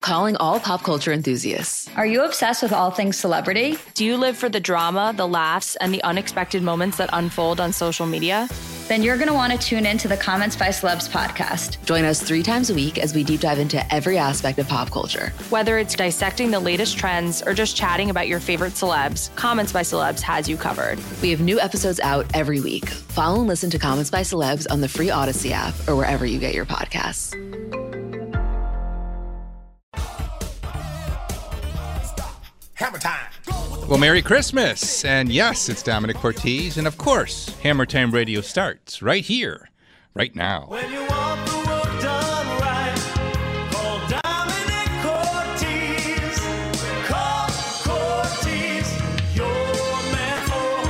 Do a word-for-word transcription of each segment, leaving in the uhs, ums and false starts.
Calling all pop culture enthusiasts. Are you obsessed with all things celebrity? Do you live for the drama, the laughs, and the unexpected moments that unfold on social media? Then you're going to want to tune in to the Comments by Celebs podcast. Join us three times a week as we deep dive into every aspect of pop culture. Whether it's dissecting the latest trends or just chatting about your favorite celebs, Comments by Celebs has you covered. We have new episodes out every week. Follow and listen to Comments by Celebs on the free Odyssey app or wherever you get your podcasts. Hammer time. Well, Merry Christmas. And yes, it's Dominic Cortese. And of course, Hammer Time Radio starts right here, right now. When you want the work done right, call Dominic Cortese. Call Cortese, your man for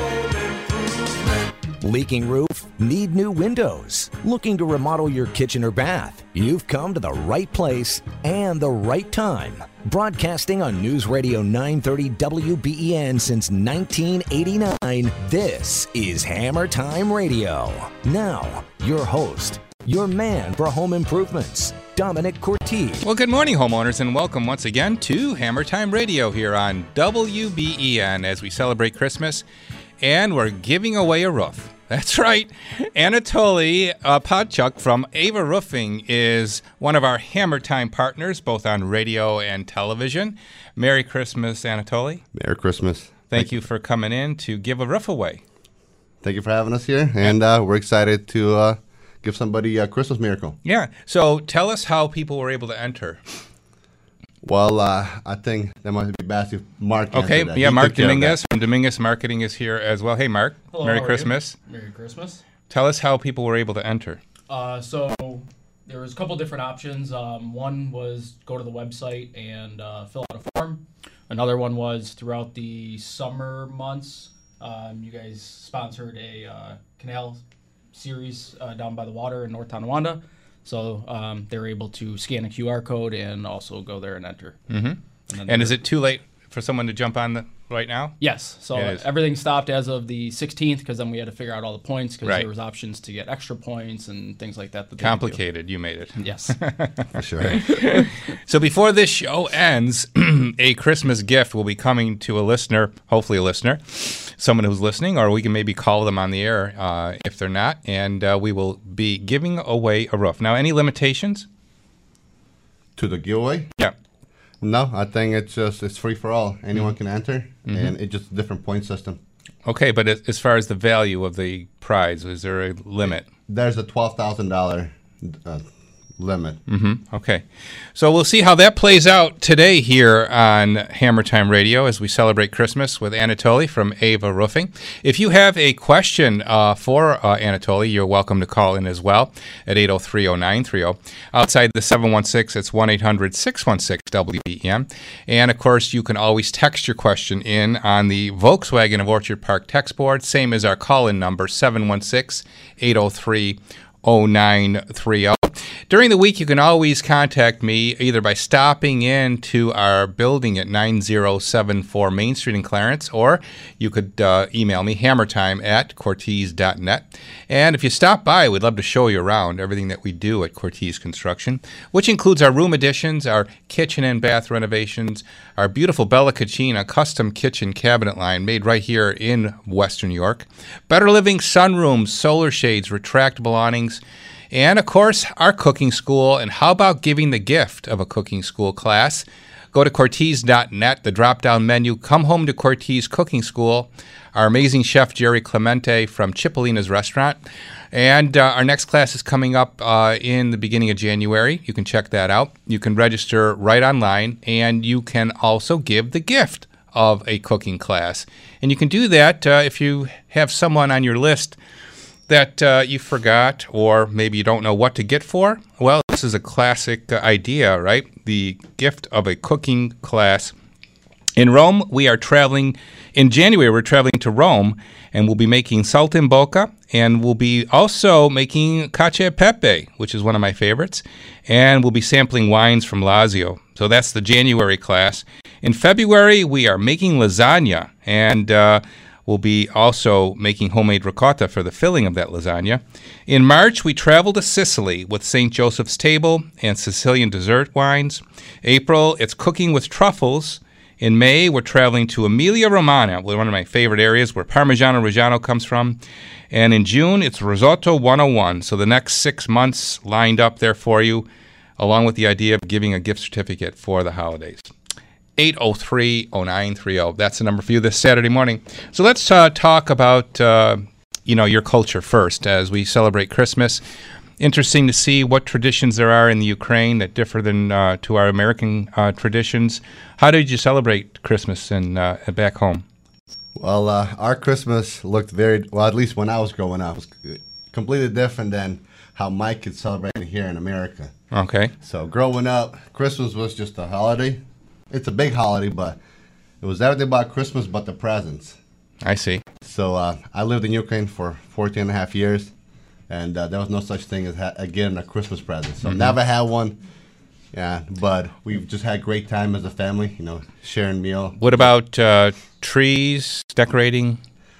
home improvement. Leaking roof? Need new windows? Looking to remodel your kitchen or bath? You've come to the right place and the right time. Broadcasting on News Radio nine thirty W B E N since nineteen eighty-nine, this is Hammer Time Radio. Now, your host, your man for home improvements, Dominic Cortese. Well, good morning, homeowners, and welcome once again to Hammer Time Radio here on W B E N as we celebrate Christmas, and we're giving away a roof. That's right. Anatoly uh, Podchuk from Ava Roofing is one of our Hammer Time partners, both on radio and television. Merry Christmas, Anatoly. Merry Christmas. Thank, Thank you for coming in to give a roof away. Thank you for having us here, and uh, we're excited to uh, give somebody a Christmas miracle. Yeah. So tell us how people were able to enter. Well, uh, I think that might be best if Mark Okay, that. yeah, He Mark took care of Dominguez that. from Dominguez Marketing is here as well. Hey, Mark. Hello, Merry how are Christmas. you? Merry Christmas. Tell us how people were able to enter. Uh, so there was a couple different options. Um, one was go to the website and uh, fill out a form. Another one was throughout the summer months, um, you guys sponsored a uh, canal series uh, down by the water in North Tonawanda. So um, they were able to scan a Q R code and also go there and enter. Mm-hmm. And, and is it too late for someone to jump on the right now? Yes. So It is. everything stopped as of the sixteenth because then we had to figure out all the points because Right. there was options to get extra points and things like that. that they could do. Complicated. You made it. Yes. For sure. So before this show ends, a Christmas gift will be coming to a listener, hopefully a listener, someone who's listening, or we can maybe call them on the air uh, if they're not, and uh, we will be giving away a roof. Now, any limitations? To the giveaway? Yeah. No, I think it's just it's free for all. Anyone Mm-hmm. can enter, and it's just a different point system. Okay, but as as far as the value of the prize, is there a limit? There's a twelve thousand dollars uh, limit. Mm-hmm. Okay. So we'll see how that plays out today here on Hammer Time Radio as we celebrate Christmas with Anatoly from Ava Roofing. If you have a question uh, for uh, Anatoly, you're welcome to call in as well at eight oh three oh nine three oh. Outside the seven one six, it's one eight hundred six one six W B E N. And, of course, you can always text your question in on the Volkswagen of Orchard Park text board, same as our call-in number, seven one six, eight oh three oh nine three oh. During the week, you can always contact me either by stopping in to our building at nine oh seven four Main Street in Clarence, or you could uh, email me, hammertime at cortese dot net. And if you stop by, we'd love to show you around everything that we do at Cortese Construction, which includes our room additions, our kitchen and bath renovations, our beautiful Bella Cucina custom kitchen cabinet line made right here in Western New York, Better Living sunrooms, solar shades, retractable awnings, and, of course, our cooking school. And how about giving the gift of a cooking school class? Go to cortese dot net, the drop-down menu. Come home to Cortese Cooking School. Our amazing chef, Jerry Clemente from Cipollina's Restaurant. And uh, our next class is coming up uh, in the beginning of January. You can check that out. You can register right online, and you can also give the gift of a cooking class. And you can do that uh, if you have someone on your list that uh, you forgot, or maybe you don't know what to get for. Well, this is a classic uh, idea, right? The gift of a cooking class. In Rome, we are traveling, in January, we're traveling to Rome, and we'll be making saltimbocca, and we'll be also making cacio e pepe, which is one of my favorites, and we'll be sampling wines from Lazio. So that's the January class. In February, we are making lasagna, and uh, We'll be also making homemade ricotta for the filling of that lasagna. In March, we travel to Sicily with Saint Joseph's Table and Sicilian dessert wines. April, it's cooking with truffles. In May, we're traveling to Emilia-Romagna, one of my favorite areas where Parmigiano Reggiano comes from. And in June, it's Risotto one oh one. So the next six months lined up there for you, along with the idea of giving a gift certificate for the holidays. eight oh three, oh nine three oh. That's the number for you this Saturday morning. So let's uh, talk about, uh, you know, your culture first as we celebrate Christmas. Interesting to see what traditions there are in the Ukraine that differ than uh, to our American uh, traditions. How did you celebrate Christmas in, uh, back home? Well, uh, our Christmas looked very, well, at least when I was growing up, it was completely different than how Mike could celebrate it here in America. Okay. So growing up, Christmas was just a holiday. It's a big holiday, but it was everything about Christmas but the presents. I see. So uh, I lived in Ukraine for fourteen and a half years, and uh, there was no such thing as ha- getting a Christmas present. So Mhm. never had one, yeah, but we've just had great time as a family, you know, sharing meal. What about uh, trees, decorating?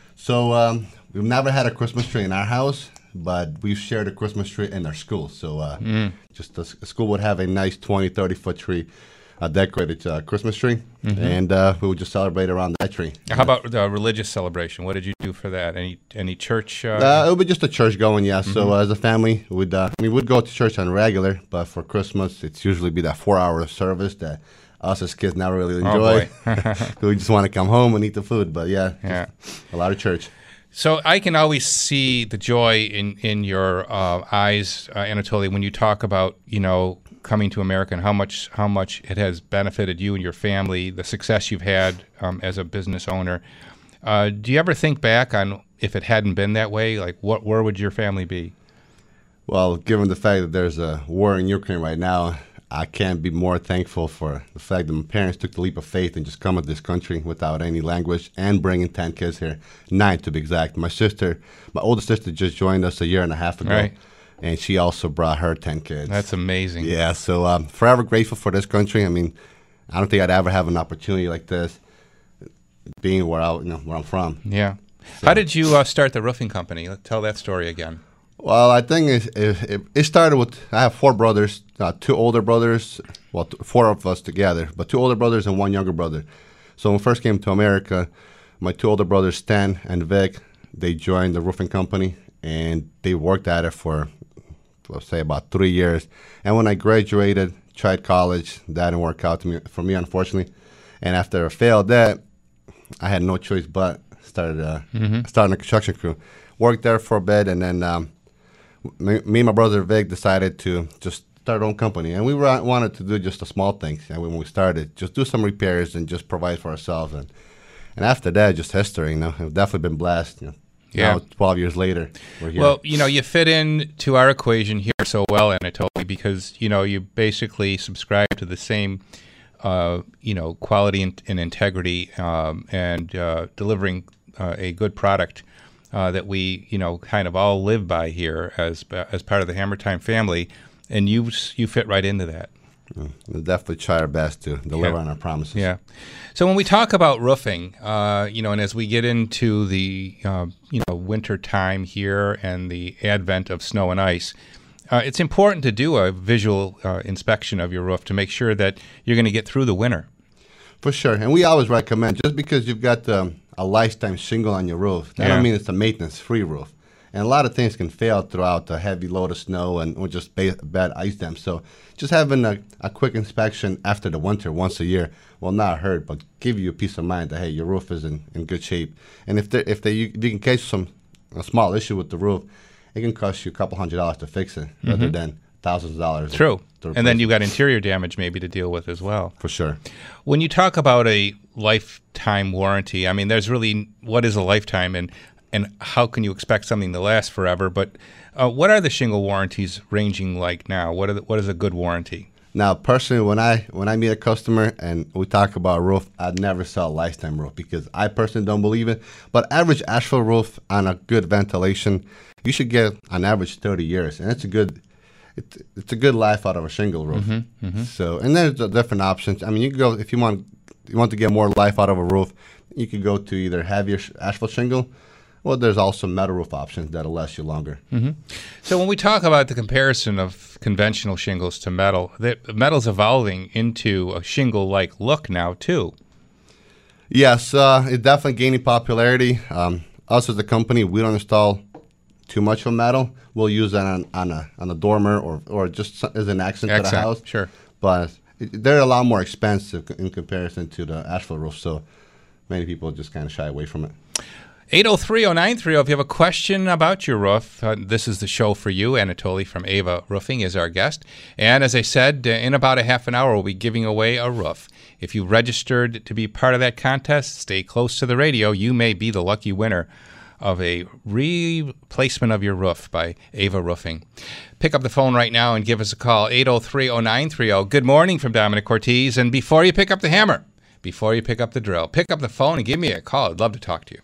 So um, we've never had a Christmas tree in our house, but we've shared a Christmas tree in our school. So uh, Mm. just the s- school would have a nice twenty, thirty-foot tree, a decorated uh, Christmas tree, Mhm. and uh, we would just celebrate around that tree. How about the religious celebration? What did you do for that? Any any church? Uh, Uh, it would be just a church going, yeah. So Mhm. uh, as a family, we'd uh, we would go to church on regular, but for Christmas, it's usually be that four-hour service that us as kids never really Oh, enjoy. boy. We just want to come home and eat the food, but yeah, Yeah. just a lot of church. So I can always see the joy in in your uh, eyes, uh, Anatoly, when you talk about, you know, coming to America and how much how much it has benefited you and your family, the success you've had um, as a business owner. Uh, do you ever think back on if it hadn't been that way? Like, what where would your family be? Well, given the fact that there's a war in Ukraine right now, I can't be more thankful for the fact that my parents took the leap of faith and just come to this country without any language and bringing ten kids here, nine to be exact. My sister, my older sister just joined us a year and a half ago. Right. And she also brought her ten kids. That's amazing. Yeah, so um, forever grateful for this country. I mean, I don't think I'd ever have an opportunity like this, being where I, you know, where I'm from. Yeah. How did you uh, start the roofing company? Let's tell that story again. Well, I think it, it, it started with, I have four brothers, uh, two older brothers, well, t- four of us together, but two older brothers and one younger brother. So when we first came to America, my two older brothers, Stan and Vic, they joined the roofing company, and they worked at it for, let's say, about three years. And when I graduated, tried college, that didn't work out to me, for me, unfortunately. And after I failed that, I had no choice but started uh, Mhm. starting a construction crew. Worked there for a bit, and then um, me, me and my brother Vic decided to just start our own company. And we were, wanted to do just the small things. And when we started, just do some repairs and just provide for ourselves. And and after that, just history. You know, I've definitely been blessed. You know, Yeah. Now, twelve years later, we're here. Well, you know, you fit in to our equation here so well, Anatoly, because, you know, you basically subscribe to the same, uh, you know, quality and, and integrity um, and uh, delivering uh, a good product uh, that we, you know, kind of all live by here as as part of the Hammer Time family, and you you fit right into that. We'll definitely try our best to deliver Yeah. on our promises. Yeah. So when we talk about roofing, uh, you know, and as we get into the, uh, you know, winter time here and the advent of snow and ice, uh, it's important to do a visual uh, inspection of your roof to make sure that you're going to get through the winter. For sure. And we always recommend, just because you've got um, a lifetime shingle on your roof, that Yeah. don't mean it's a maintenance-free roof. And a lot of things can fail throughout a heavy load of snow and or just ba- bad ice dam. So just having a, a quick inspection after the winter once a year will not hurt, but give you a peace of mind that, hey, your roof is in, in good shape. And if there, if they, you, you can catch some a small issue with the roof, it can cost you a couple hundred dollars to fix it rather Mhm. than thousands of dollars. True. to And then replace you've got interior damage maybe to deal with as well. For sure. When you talk about a lifetime warranty, I mean, there's really, what is a lifetime and, and how can you expect something to last forever? But uh, what are the shingle warranties ranging like now? What are the, what is a good warranty? Now, personally, when I when I meet a customer and we talk about a roof, I'd never sell a lifetime roof because I personally don't believe it. But average asphalt roof on a good ventilation, you should get on average thirty years, and it's a good it's it's a good life out of a shingle roof. Mhm, mhm. So, and there's the different options. I mean, you can go if you want you want to get more life out of a roof. you could go to either heavier sh- asphalt shingle, or there's also metal roof options that'll last you longer. Mm-hmm. So when we talk about the comparison of conventional shingles to metal, the metal's evolving into a shingle-like look now too. Yes, uh, it's definitely gaining popularity. Um, us as a company, we don't install too much of metal. We'll use that on, on a on a dormer or or just as an accent, Accent, to the house. sure. But it, they're a lot more expensive in comparison to the asphalt roof, so many people just kind of shy away from it. eight oh three oh nine three oh, if you have a question about your roof, uh, this is the show for you. Anatoly from Ava Roofing is our guest. And as I said, uh, in about a half an hour, we'll be giving away a roof. If you registered to be part of that contest, stay close to the radio. You may be the lucky winner of a replacement of your roof by Ava Roofing. Pick up the phone right now and give us a call, eight oh three oh nine three oh. Good morning from Dominic Ortiz. And before you pick up the hammer, before you pick up the drill, pick up the phone and give me a call. I'd love to talk to you.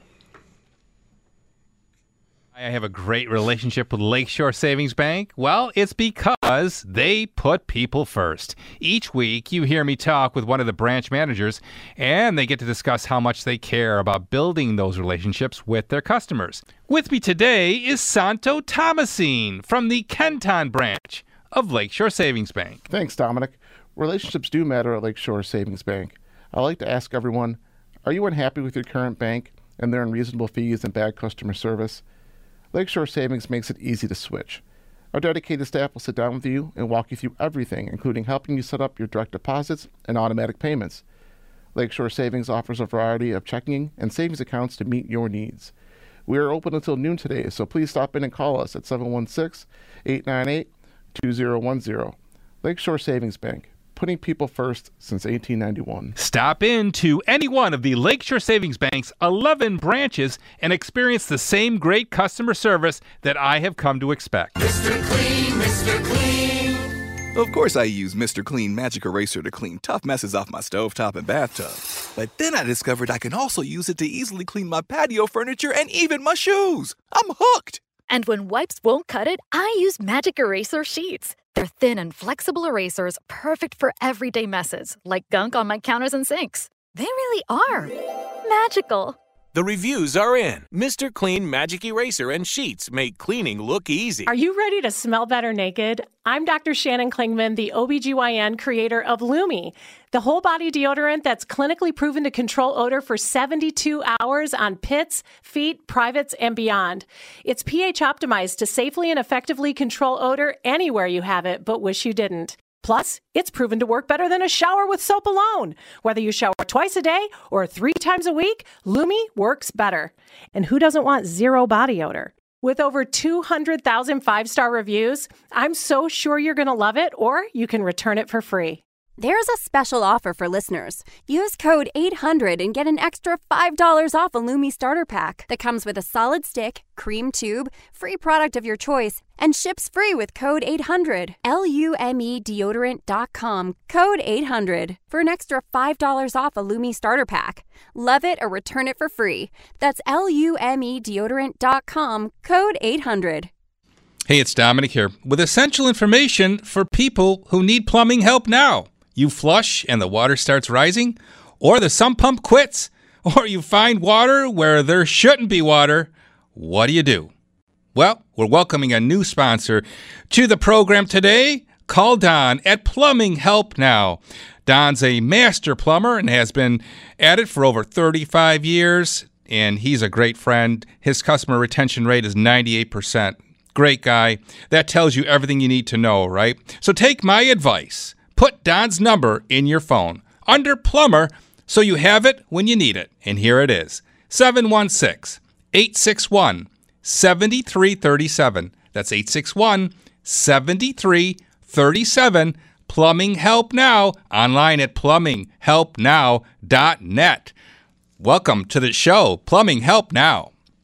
I have a great relationship with Lakeshore Savings Bank. Well, it's because they put people first. Each week, you hear me talk with one of the branch managers, and they get to discuss how much they care about building those relationships with their customers. With me today is Santo Thomasine from the Kenton branch of Lakeshore Savings Bank. Thanks, Dominic. Relationships do matter at Lakeshore Savings Bank. I like to ask everyone, are you unhappy with your current bank and their unreasonable fees and bad customer service? Lakeshore Savings makes it easy to switch. Our dedicated staff will sit down with you and walk you through everything, including helping you set up your direct deposits and automatic payments. Lakeshore Savings offers a variety of checking and savings accounts to meet your needs. We are open until noon today, so please stop in and call us at seven one six, eight nine eight, two zero one zero. Lakeshore Savings Bank, putting people first since eighteen ninety-one. Stop in to any one of the Lakeshore Savings Bank's eleven branches and experience the same great customer service that I have come to expect. Mister Clean, Mister Clean. Of course I use Mister Clean Magic Eraser to clean tough messes off my stovetop and bathtub. But then I discovered I can also use it to easily clean my patio furniture and even my shoes. I'm hooked. And when wipes won't cut it, I use Magic Eraser Sheets. They're thin and flexible erasers, perfect for everyday messes, like gunk on my counters and sinks. They really are magical. The reviews are in. Mister Clean Magic Eraser and Sheets make cleaning look easy. Are you ready to smell better naked? I'm Doctor Shannon Klingman, the O B G Y N creator of Lumi, the whole body deodorant that's clinically proven to control odor for seventy-two hours on pits, feet, privates, and beyond. It's pH optimized to safely and effectively control odor anywhere you have it, but wish you didn't. Plus, it's proven to work better than a shower with soap alone. Whether you shower twice a day or three times a week, Lumi works better. And who doesn't want zero body odor? With over two hundred thousand five-star reviews, I'm so sure you're going to love it, or you can return it for free. There's a special offer for listeners. Use code eight hundred and get an extra five dollars off a Lumi starter pack that comes with a solid stick, cream tube, free product of your choice, and ships free with code eight hundred. L U M E deodorant dot com, code eight hundred for an extra five dollars off a Lumi starter pack. Love it or return it for free. That's L U M E deodorant dot com, code eight hundred. Hey, it's Dominic here with essential information for people who need plumbing help now. You flush and the water starts rising, or the sump pump quits, or you find water where there shouldn't be water. What do you do? Well, we're welcoming a new sponsor to the program today. Call Don at Plumbing Help Now. Don's a master plumber and has been at it for over thirty-five years, and he's a great friend. His customer retention rate is ninety-eight percent. Great guy. That tells you everything you need to know, right? So take my advice. Put Don's number in your phone under plumber so you have it when you need it. And here it is, seven one six, eight six one, seven three three seven. That's eight six one, seven three three seven. Plumbing Help Now, online at plumbing help now dot net. Welcome to the show, Plumbing Help Now.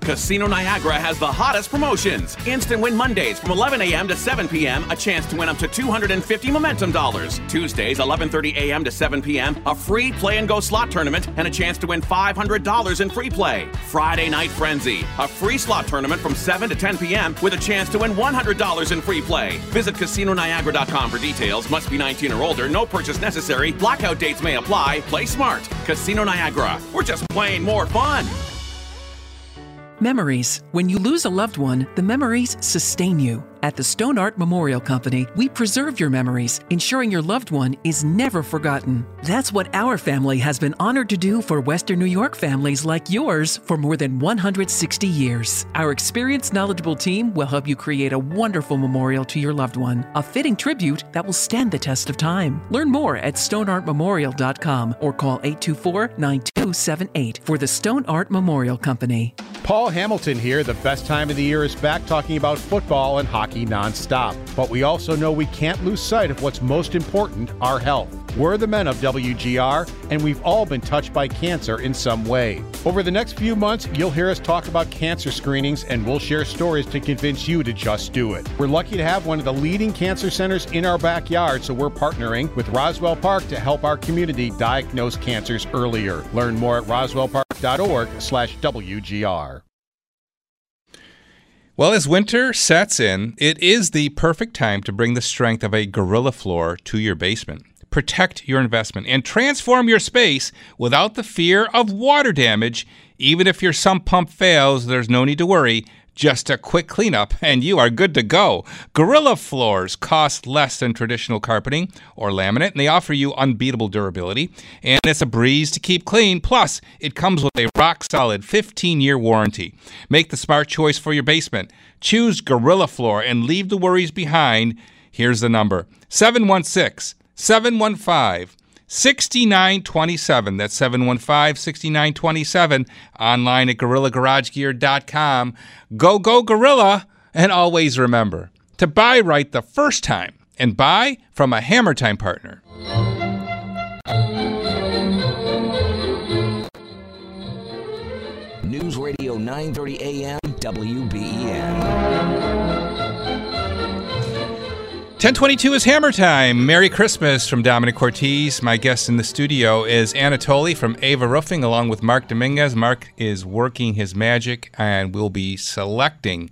Casino Niagara has the hottest promotions. Instant Win Mondays from eleven a.m. to seven p.m. A chance to win up to two hundred fifty Momentum dollars. Tuesdays, eleven thirty a.m. to seven p.m. A free play and go slot tournament and a chance to win five hundred dollars in free play. Friday Night Frenzy, a free slot tournament from seven to ten p.m. with a chance to win one hundred dollars in free play. Visit Casino Niagara dot com for details. Must be nineteen or older. No purchase necessary. Blackout dates may apply. Play smart. Casino Niagara. We're just playing more fun. Memories. When you lose a loved one, the memories sustain you. At the Stone Art Memorial Company, we preserve your memories, ensuring your loved one is never forgotten. That's what our family has been honored to do for Western New York families like yours for more than one hundred sixty years. Our experienced, knowledgeable team will help you create a wonderful memorial to your loved one, a fitting tribute that will stand the test of time. Learn more at stone art memorial dot com or call eight two four, nine two seven eight for the Stone Art Memorial Company. Paul Hamilton here. The best time of the year is back, talking about football and hockey nonstop. But we also know we can't lose sight of what's most important, our health. We're the men of W G R, and we've all been touched by cancer in some way. Over the next few months, you'll hear us talk about cancer screenings, and we'll share stories to convince you to just do it. We're lucky to have one of the leading cancer centers in our backyard, so we're partnering with Roswell Park to help our community diagnose cancers earlier. Learn more at roswell park dot org slash W G R. Well, as winter sets in, it is the perfect time to bring the strength of a Gorilla Floor to your basement. Protect your investment and transform your space without the fear of water damage. Even if your sump pump fails, there's no need to worry. Just a quick cleanup and you are good to go. Gorilla Floors cost less than traditional carpeting or laminate, and they offer you unbeatable durability. And it's a breeze to keep clean. Plus, it comes with a rock-solid fifteen-year warranty. Make the smart choice for your basement. Choose Gorilla Floor and leave the worries behind. Here's the number: seven one six, seven one five, six nine two seven. That's seven one five, six nine two seven. Online at gorilla garage gear dot com. Go, go, Gorilla. And always remember to buy right the first time and buy from a Hammer Time partner. News Radio nine thirty A M W B E N. ten twenty-two is Hammer Time. Merry Christmas from Dominic Cortez. My guest in the studio is Anatoly from Ava Roofing, along with Mark Dominguez. Mark is working his magic, and we'll be selecting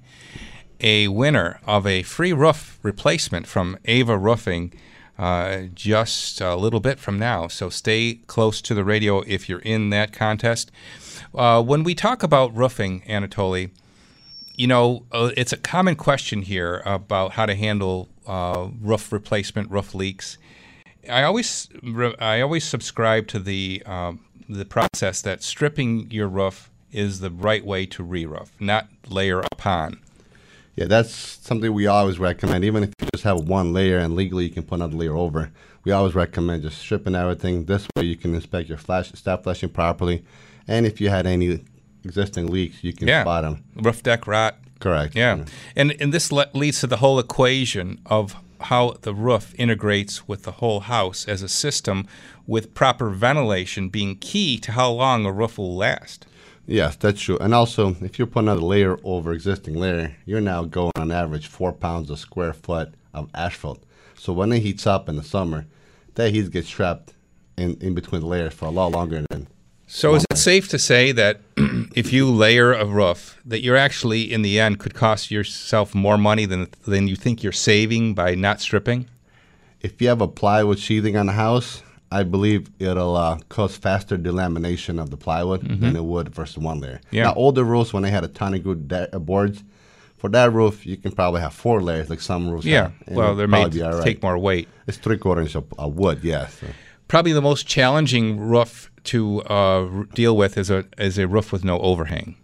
a winner of a free roof replacement from Ava Roofing uh, just a little bit from now. So stay close to the radio if you're in that contest. Uh, when we talk about roofing, Anatoly, you know, uh, it's a common question here about how to handle uh, roof replacement, roof leaks. I always, I always subscribe to the um, the process that stripping your roof is the right way to re-roof, not layer upon. Yeah, that's something we always recommend. Even if you just have one layer and legally you can put another layer over, we always recommend just stripping everything. This way you can inspect your flash, stop flashing properly, and if you had any existing leaks, you can yeah. spot them. Roof deck rot. Correct. Yeah. yeah. And and this le- leads to the whole equation of how the roof integrates with the whole house as a system, with proper ventilation being key to how long a roof will last. Yes, that's true. And also, if you put another layer over existing layer, you're now going on average four pounds a square foot of asphalt. So when it heats up in the summer, that heat gets trapped in, in between the layers for a lot longer than. So is it safe to say that if you layer a roof, that you're actually, in the end, could cost yourself more money than than you think you're saving by not stripping? If you have a plywood sheathing on the house, I believe it'll uh, cause faster delamination of the plywood mm-hmm. than it would versus one layer. Yeah. Now, older roofs, when they had a ton of good de- boards, for that roof, you can probably have four layers, like some roofs Yeah, have, well, they're made to right. take more weight. It's three-quarter inch of uh, wood, yes. Yeah, so. Probably the most challenging roof to uh, r- deal with is a is a roof with no overhang.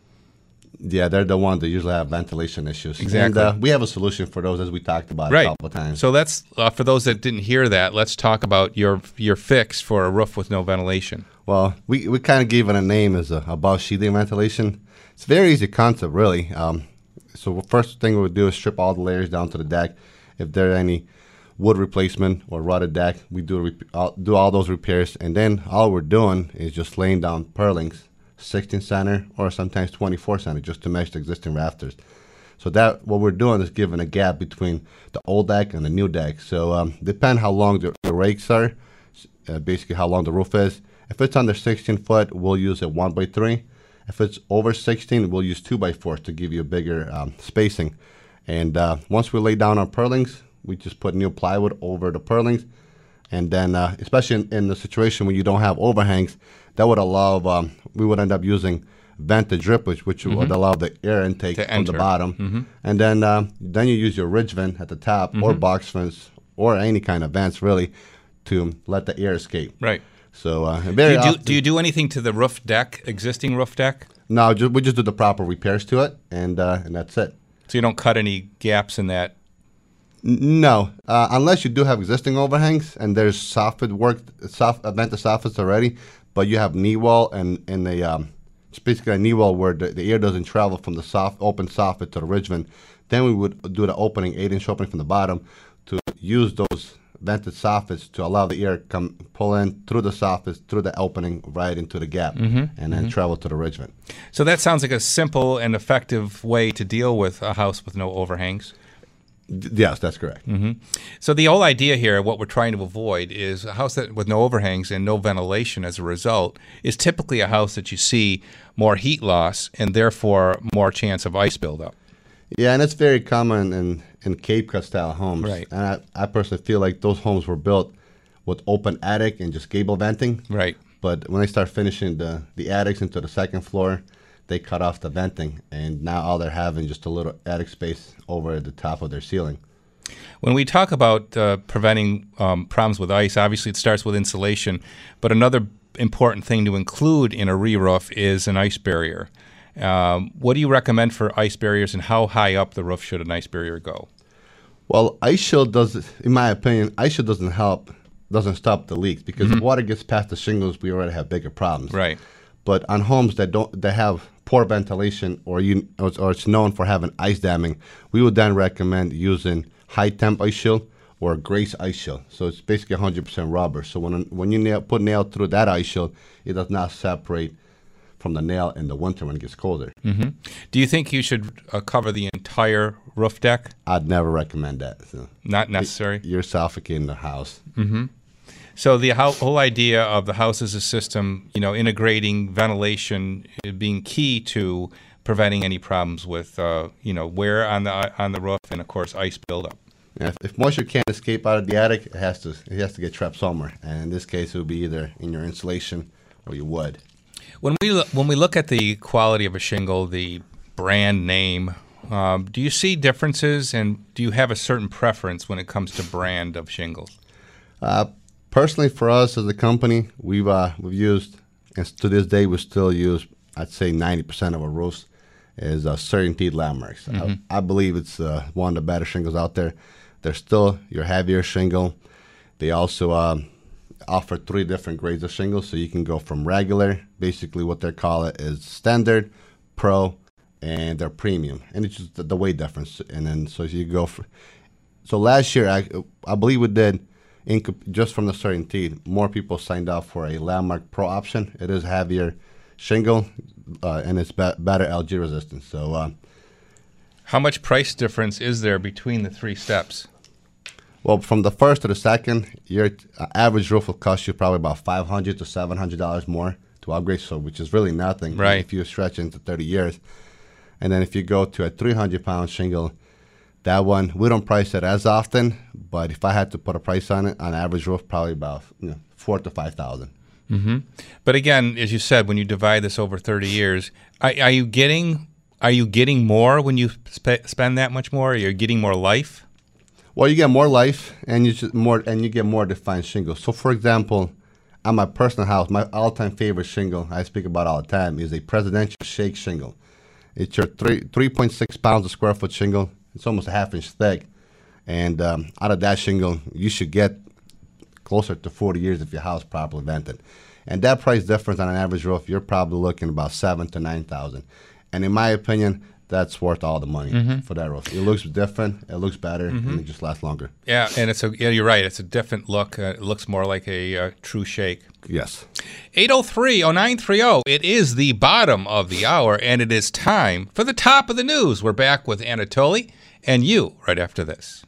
Yeah, they're the ones that usually have ventilation issues. Exactly. And uh, we have a solution for those, as we talked about right. a couple of times. So that's uh, for those that didn't hear that. Let's talk about your your fix for a roof with no ventilation. Well, we, we kind of gave it a name as a above sheathing ventilation. It's a very easy concept, really. Um, so the first thing we would do is strip all the layers down to the deck. If there are any wood replacement or rotted deck, we do rep- all, do all those repairs, and then all we're doing is just laying down purlings sixteen center, or sometimes twenty-four center, just to match the existing rafters. So that what we're doing is giving a gap between the old deck and the new deck. So um, depend how long the, the rakes are, uh, basically how long the roof is. If it's under sixteen foot, we'll use a one by three. If it's over sixteen, we'll use two by four to give you a bigger um, spacing. And uh, once we lay down our purlings, we just put new plywood over the purlings. And then, uh, especially in, in the situation when you don't have overhangs, that would allow, um, we would end up using vented drippage, which mm-hmm. would allow the air intake to from enter. the bottom. Mm-hmm. And then uh, then you use your ridge vent at the top, mm-hmm. or box vents, or any kind of vents, really, to let the air escape. Right. So uh, do, very you do, often, do you do anything to the roof deck, existing roof deck? No, just, we just do the proper repairs to it, and uh, and that's it. So you don't cut any gaps in that? N- no, uh, unless you do have existing overhangs and there's soffit work, soft, uh, vented soffits already, but you have knee wall and, and a, um, it's basically a knee wall where the, the air doesn't travel from the soft open soffit to the ridge vent. Then we would do the opening, eight inch opening from the bottom, to use those vented soffits to allow the air come pull in through the soffits, through the opening, right into the gap, mm-hmm. and then mm-hmm. travel to the ridge vent. So that sounds like a simple and effective way to deal with a house with no overhangs. D- yes, that's correct. Mm-hmm. So the whole idea here, what we're trying to avoid, is a house that with no overhangs and no ventilation as a result is typically a house that you see more heat loss and therefore more chance of ice buildup. Yeah, and it's very common in, in Cape Cod style homes. Right. And I, I personally feel like those homes were built with open attic and just gable venting. Right. But when they start finishing the, the attics into the second floor, they cut off the venting, and now all they're having just a little attic space over the top of their ceiling. When we talk about uh, preventing um, problems with ice, obviously it starts with insulation, but another important thing to include in a re-roof is an ice barrier. Um, what do you recommend for ice barriers, and how high up the roof should an ice barrier go? Well, ice shield does, in my opinion, ice shield doesn't help, doesn't stop the leaks, because Mm-hmm. if water gets past the shingles, we already have bigger problems. Right. But on homes that don't, that have poor ventilation, or you, or, or it's known for having ice damming, we would then recommend using high temp ice shield or Grace ice shield. So it's basically one hundred percent rubber. So when when you nail, put nail through that ice shield, it does not separate from the nail in the winter when it gets colder. Mm-hmm. Do you think you should uh, cover the entire roof deck? I'd never recommend that. So Not necessary? It, you're suffocating the house. Mm-hmm. So the ho- whole idea of the house as a system, you know, integrating ventilation uh, being key to preventing any problems with, uh, you know, wear on the on the roof and, of course, ice buildup. Yeah, if, if moisture can't escape out of the attic, it has to it has to get trapped somewhere. And in this case, it would be either in your insulation or your wood. When we lo- when we look at the quality of a shingle, the brand name, um, do you see differences, and do you have a certain preference when it comes to brand of shingles? Uh, personally, for us as a company, we've uh, we've used, and to this day, we still use, I'd say ninety percent of our roofs is uh, Certainteed Landmarks. Mm-hmm. I, I believe it's uh, one of the better shingles out there. They're still your heavier shingle. They also um, offer three different grades of shingles, so you can go from regular, basically what they call it is standard, pro, and they're premium, and it's just the, the weight difference. And then so you go for. So last year, I I believe we did, in, just from the Certainteed, more people signed up for a Landmark Pro option. It is heavier shingle, uh, and it's be- better L G resistance. So. Uh, How much price difference is there between the three steps? Well, from the first to the second, your uh, average roof will cost you probably about five hundred to seven hundred dollars more to upgrade, so which is really nothing. Right. If you stretch into thirty years, and then if you go to a three hundred pound shingle, that one we don't price it as often. But if I had to put a price on it, on average roof, probably about you know four to five thousand. Mm-hmm. But again, as you said, when you divide this over thirty years, are, are you getting are you getting more when you spe- spend that much more? Are you getting more life? Well, you get more life, and you just more, and you get more defined shingles. So, for example, at my personal house, my all-time favorite shingle I speak about all the time is a Presidential Shake shingle. It's your three three point six pounds a square foot shingle. It's almost a half inch thick, and um, out of that shingle, you should get closer to forty years if your house properly vented. And that price difference on an average roof, you're probably looking about seven to nine thousand. And in my opinion, that's worth all the money Mhm. for that roof. It looks different, it looks better, Mhm. and it just lasts longer. Yeah, and it's a yeah, you're right. It's a different look. Uh, it looks more like a uh, true shake. Yes. eight oh three oh nine three oh. It is the bottom of the hour, and it is time for the top of the news. We're back with Anatoly and you right after this.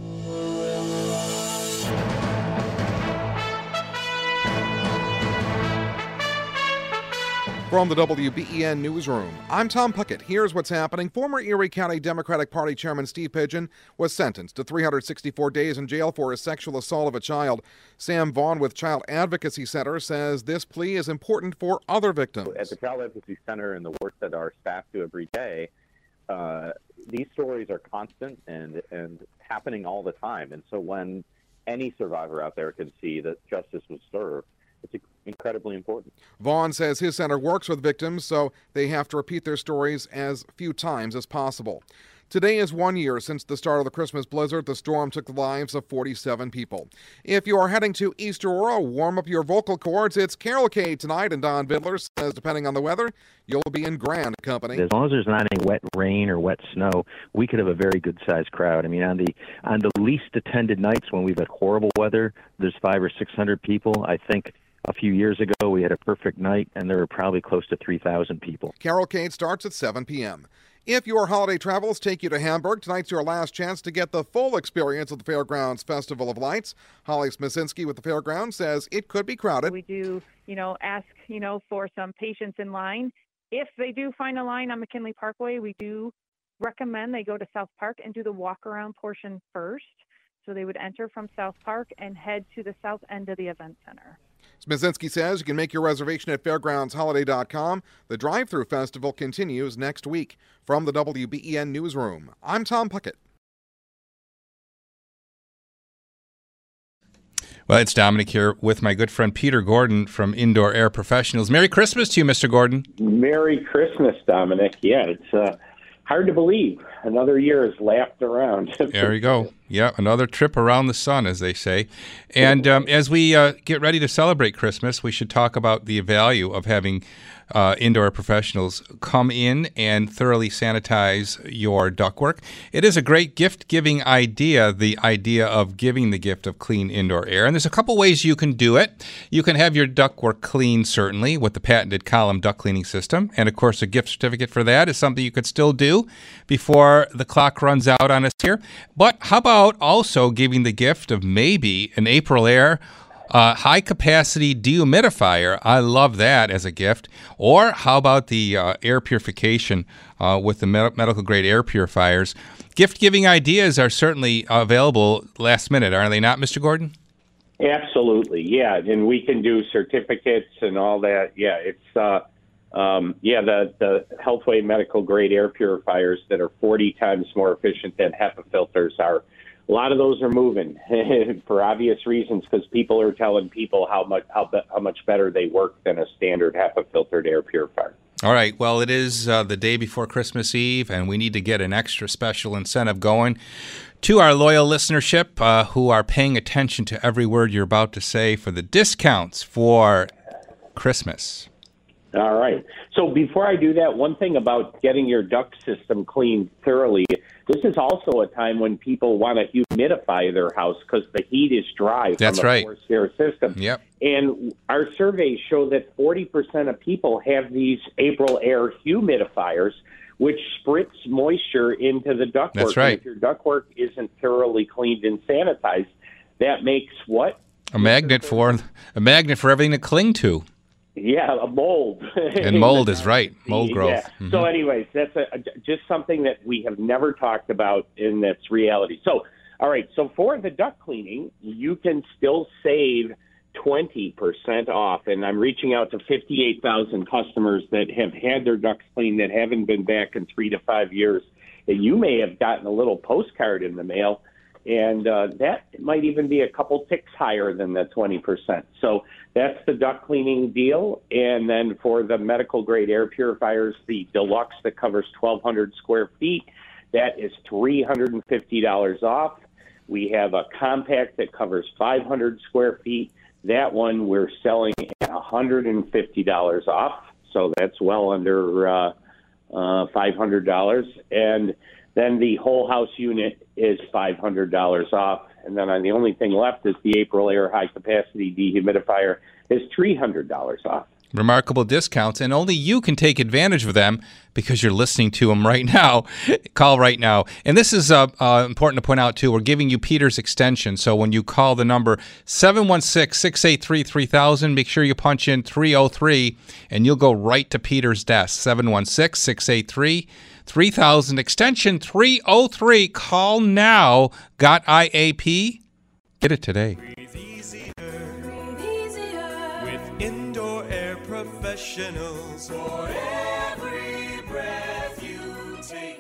From the W B E N Newsroom, I'm Tom Puckett. Here's what's happening. Former Erie County Democratic Party Chairman Steve Pigeon was sentenced to three hundred sixty-four days in jail for his sexual assault of a child. Sam Vaughn with Child Advocacy Center says this plea is important for other victims. At the Child Advocacy Center and the work that our staff do every day, uh, these stories are constant and, and happening all the time. And so when any survivor out there can see that justice was served, it's incredibly important. Vaughn says his center works with victims, so they have to repeat their stories as few times as possible. Today is one year since the start of the Christmas blizzard. The storm took the lives of forty-seven people. If you are heading to East Aurora, warm up your vocal cords. It's Cavalcade tonight, and Don Vidler says, depending on the weather, you'll be in grand company. As long as there's not any wet rain or wet snow, we could have a very good-sized crowd. I mean, on the on the least attended nights when we've had horrible weather, there's five or six hundred people. I think a few years ago we had a perfect night, and there were probably close to three thousand people. Cavalcade starts at seven p.m. If your holiday travels take you to Hamburg, tonight's your last chance to get the full experience of the Fairgrounds Festival of Lights. Holly Smicinski with the Fairgrounds says it could be crowded. We do, you know, ask, you know, for some patience in line. If they do find a line on McKinley Parkway, we do recommend they go to South Park and do the walk-around portion first. So they would enter from South Park and head to the south end of the event center. Smicinski says you can make your reservation at fairgrounds holiday dot com. The drive-through festival continues next week. From the W B E N Newsroom, I'm Tom Puckett. Well, it's Dominic here with my good friend Peter Gordon from Indoor Air Professionals. Merry Christmas to you, Mister Gordon. Merry Christmas, Dominic. Yeah, it's uh, hard to believe. Another year has lapped around. There we go. Yeah, another trip around the sun, as they say. And um, as we uh, get ready to celebrate Christmas, we should talk about the value of having uh, indoor professionals come in and thoroughly sanitize your ductwork. It is a great gift-giving idea, the idea of giving the gift of clean indoor air. And there's a couple ways you can do it. You can have your ductwork cleaned, certainly, with the patented column duct cleaning system. And, of course, a gift certificate for that is something you could still do before the clock runs out on us here. But how about also giving the gift of maybe an Aprilaire uh, high-capacity dehumidifier? I love that as a gift. Or how about the uh, air purification uh, with the med- medical-grade air purifiers? Gift-giving ideas are certainly available last minute, are they not, Mister Gordon? Absolutely, yeah. And we can do certificates and all that. Yeah, it's... Uh, Um, yeah, the, the Healthway medical grade air purifiers that are forty times more efficient than HEPA filters are. A lot of those are moving for obvious reasons because people are telling people how much how, be, how much better they work than a standard HEPA filtered air purifier. All right. Well, it is uh, the day before Christmas Eve, and we need to get an extra special incentive going to our loyal listenership uh, who are paying attention to every word you're about to say for the discounts for Christmas. All right. So before I do that, one thing about getting your duct system cleaned thoroughly, this is also a time when people want to humidify their house because the heat is dry That's from a right. forced air system. Yep. And our surveys show that forty percent of people have these Aprilaire humidifiers, which spritz moisture into the ductwork. That's right. And if your ductwork isn't thoroughly cleaned and sanitized, that makes what? A magnet for a magnet for everything to cling to. Yeah, a mold. And mold is right. Mold growth. Yeah. Mm-hmm. So anyways, that's a, a, just something that we have never talked about in that's reality. So, all right. So for the duct cleaning, you can still save twenty percent off. And I'm reaching out to fifty-eight thousand customers that have had their ducts cleaned that haven't been back in three to five years. And you may have gotten a little postcard in the mail. And uh, that might even be a couple ticks higher than the twenty percent. So that's the duct cleaning deal. And then for the medical-grade air purifiers, the deluxe that covers twelve hundred square feet, that is three hundred fifty dollars off. We have a compact that covers five hundred square feet. That one we're selling at one hundred fifty dollars off. So that's well under uh, uh, five hundred dollars. And then the whole house unit is five hundred dollars off. And then on the only thing left is the April Air High Capacity Dehumidifier is three hundred dollars off. Remarkable discounts, and only you can take advantage of them because you're listening to them right now. Call right now. And this is uh, uh, important to point out, too. We're giving you Peter's extension. So when you call the number seven one six, six eight three, three thousand, make sure you punch in three oh three, and you'll go right to Peter's desk. seven one six, six eight three, three thousand, extension three oh three. Call now. Got I A P? Get it today. Indoor air professionals for every breath you take.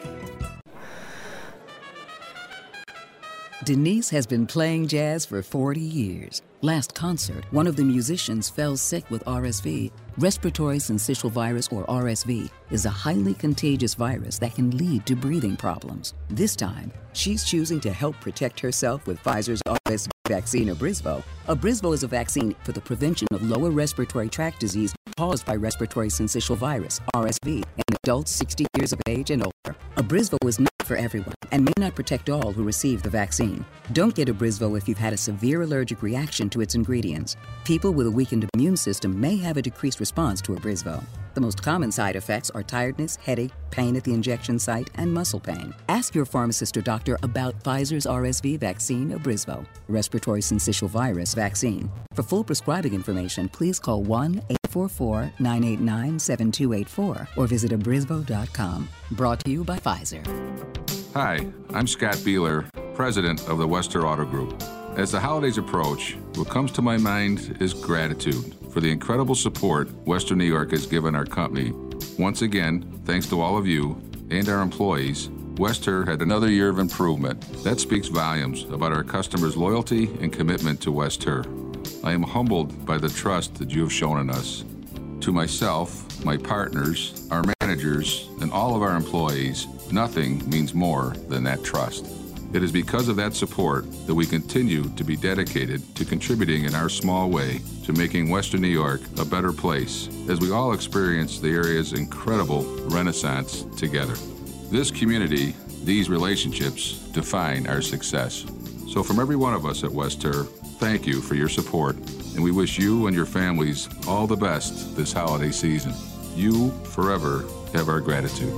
Denise has been playing jazz for forty years. Last concert, one of the musicians fell sick with R S V. Respiratory syncytial virus, or R S V, is a highly contagious virus that can lead to breathing problems. This time, she's choosing to help protect herself with Pfizer's R S V vaccine, Abrysvo. Abrysvo is a vaccine for the prevention of lower respiratory tract disease caused by respiratory syncytial virus, R S V, in adults sixty years of age and older. Abrysvo is not for everyone and may not protect all who receive the vaccine. Don't get Abrysvo if you've had a severe allergic reaction to its ingredients. People with a weakened immune system may have a decreased response to Abrysvo. The most common side effects are tiredness, headache, pain at the injection site, and muscle pain. Ask your pharmacist or doctor about Pfizer's R S V vaccine, Abrysvo, respiratory syncytial virus vaccine. For full prescribing information, please call one eight four four, nine eight nine, seven two eight four or visit abrysvo dot com. Brought to you by Pfizer. Hi, I'm Scott Beeler, president of the Wester Auto Group. As the holidays approach, what comes to my mind is gratitude for the incredible support Western New York has given our company. Once again, thanks to all of you and our employees, Wester had another year of improvement. That speaks volumes about our customers' loyalty and commitment to Wester. I am humbled by the trust that you have shown in us. To myself, my partners, our managers, and all of our employees, nothing means more than that trust. It is because of that support that we continue to be dedicated to contributing in our small way to making Western New York a better place as we all experience the area's incredible renaissance together. This community, these relationships, define our success. So from every one of us at Wester, thank you for your support, and we wish you and your families all the best this holiday season. You forever have our gratitude.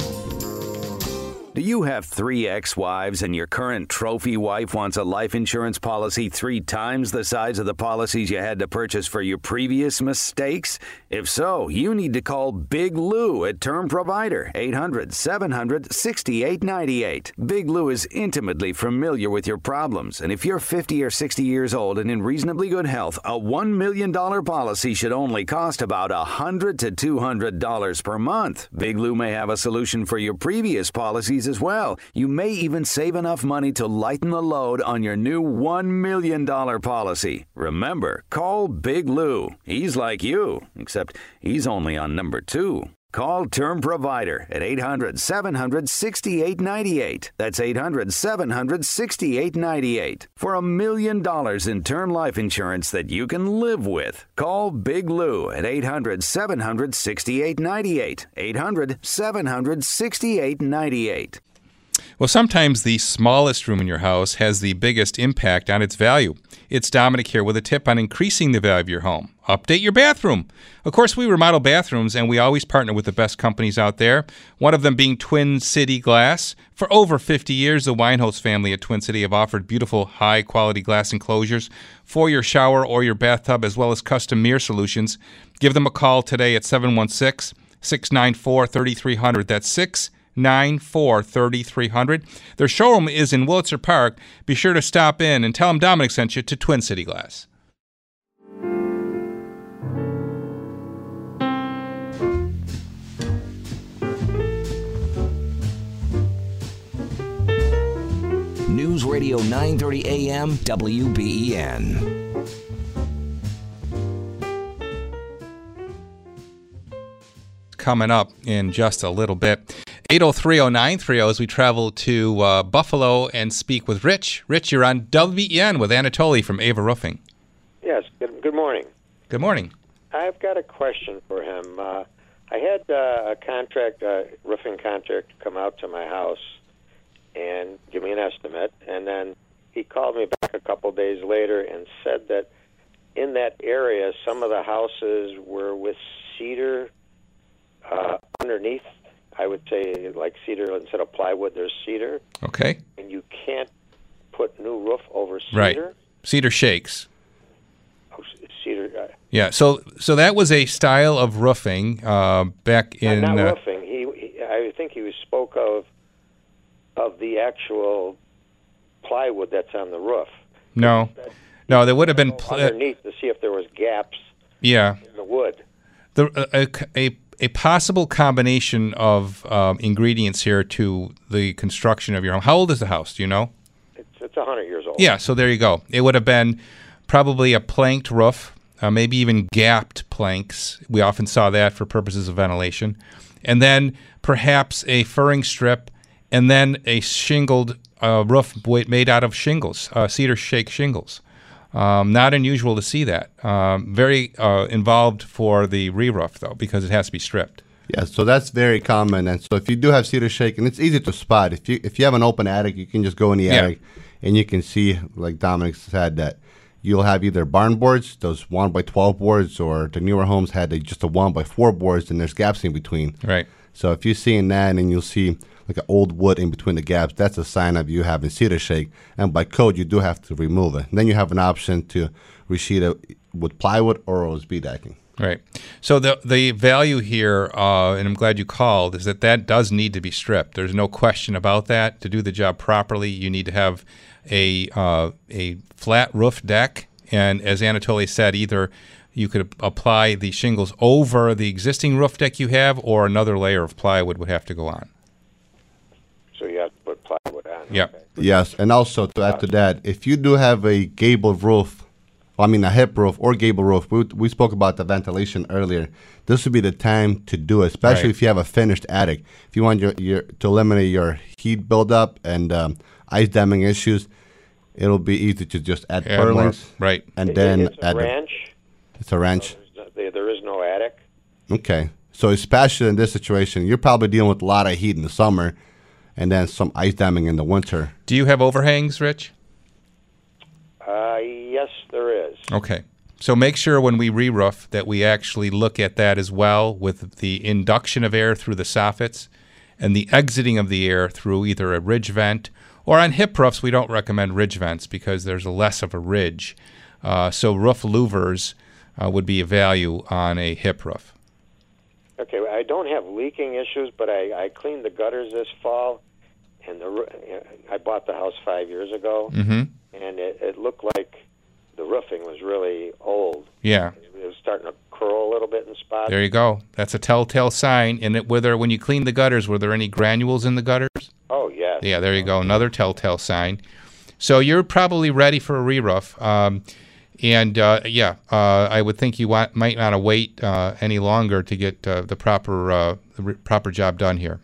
Do you have three ex-wives and your current trophy wife wants a life insurance policy three times the size of the policies you had to purchase for your previous mistakes? If so, you need to call Big Lou at Term Provider, eight hundred, seven hundred, sixty-eight ninety-eight. Big Lou is intimately familiar with your problems, and if you're fifty or sixty years old and in reasonably good health, a one million dollars policy should only cost about one hundred to two hundred dollars per month. Big Lou may have a solution for your previous policies as well. You may even save enough money to lighten the load on your new one million dollars policy. Remember, call Big Lou. He's like you, except he's only on number two. Call Term Provider at eight hundred, seven hundred, sixty-eight ninety-eight. That's eight hundred, seven hundred, sixty-eight ninety-eight. For a million dollars in term life insurance that you can live with. Call Big Lou at eight hundred, seven hundred, sixty-eight ninety-eight. eight hundred, seven hundred, sixty-eight ninety-eight. Well, sometimes the smallest room in your house has the biggest impact on its value. It's Dominic here with a tip on increasing the value of your home. Update your bathroom. Of course, we remodel bathrooms, and we always partner with the best companies out there, one of them being Twin City Glass. For over fifty years, the Winehouse family at Twin City have offered beautiful, high-quality glass enclosures for your shower or your bathtub, as well as custom mirror solutions. Give them a call today at seven one six, six nine four, three three zero zero. That's six nine four, three three zero zero. Their showroom is in Willitzer Park. Be sure to stop in and tell them Dominic sent you to Twin City Glass. News Radio nine thirty A M W B E N. Coming up in just a little bit. eight oh three, oh nine three oh as we travel to uh, Buffalo and speak with Rich. Rich, you're on W B E N with Anatoly from Ava Roofing. Yes, good, good morning. Good morning. I've got a question for him. Uh, I had uh, a contract, uh, roofing contractor, come out to my house and give me an estimate, and then he called me back a couple days later and said that in that area, some of the houses were with cedar uh, underneath. I would say like cedar instead of plywood, there's cedar. Okay. And you can't put new roof over cedar. Right. Cedar shakes. Oh, cedar. Uh, Yeah, so so that was a style of roofing uh, back in. not uh, roofing. He, he, I think he was spoke of of the actual plywood that's on the roof. no, no, there would have been. Pl- underneath to see if there was gaps yeah, in the wood. the a, a a possible combination of um, ingredients here to the construction of your home. How old is the house? Do you know? It's it's a hundred years old. Yeah, so there you go. It would have been probably a planked roof. Uh, maybe even gapped planks. We often saw that for purposes of ventilation. And then perhaps a furring strip, and then a shingled uh, roof made out of shingles, uh, cedar shake shingles. Um, not unusual to see that. Um, very uh, involved for the re-roof, though, because it has to be stripped. Yeah, so that's very common. And so if you do have cedar shake, and it's easy to spot. If you if you have an open attic, you can just go in the Yeah. attic, and you can see, like Dominic said, that you'll have either barn boards, those one by twelve boards, or the newer homes had a, just a one by four boards, and there's gaps in between. Right. So if you're seeing that and you'll see like an old wood in between the gaps, that's a sign of you having cedar shake. And by code, you do have to remove it. And then you have an option to resheet it with plywood or O S B decking. Right. So the the value here, uh, and I'm glad you called, is that that does need to be stripped. There's no question about that. To do the job properly, you need to have a uh, a flat roof deck, and as Anatoly said, either you could apply the shingles over the existing roof deck you have, or another layer of plywood would have to go on. So you have to put plywood on. Yeah. Okay. Yes, and also to add to that, if you do have a gable roof, I mean a hip roof or gable roof, we, we spoke about the ventilation earlier. This would be the time to do it, especially Right. if you have a finished attic. If you want your, your to eliminate your heat buildup and um, ice damming issues, it'll be easy to just add Add more, purlins, right. and It- then it's a add the- ranch. it's a ranch. There, there is no attic. Okay, so especially in this situation, you're probably dealing with a lot of heat in the summer, and then some ice damming in the winter. Do you have overhangs, Rich? Uh, yes, there is. Okay. So make sure when we re-roof that we actually look at that as well, with the induction of air through the soffits and the exiting of the air through either a ridge vent, or on hip roofs we don't recommend ridge vents because there's a less of a ridge. Uh, so roof louvers uh, would be a value on a hip roof. Okay, I don't have leaking issues, but I, I cleaned the gutters this fall, and the roo- I bought the house five years ago, Mm-hmm. and it, it looked like the roofing was really old. Yeah. It was starting to curl a little bit in spots. There you go. That's a telltale sign. And it, whether when you clean the gutters, were there any granules in the gutters? Oh, yes. Yeah, there you go. Another telltale sign. So you're probably ready for a re-roof. Um, and, uh, yeah, uh, I would think you want, might not wait uh, any longer to get uh, the proper uh, the re- proper job done here.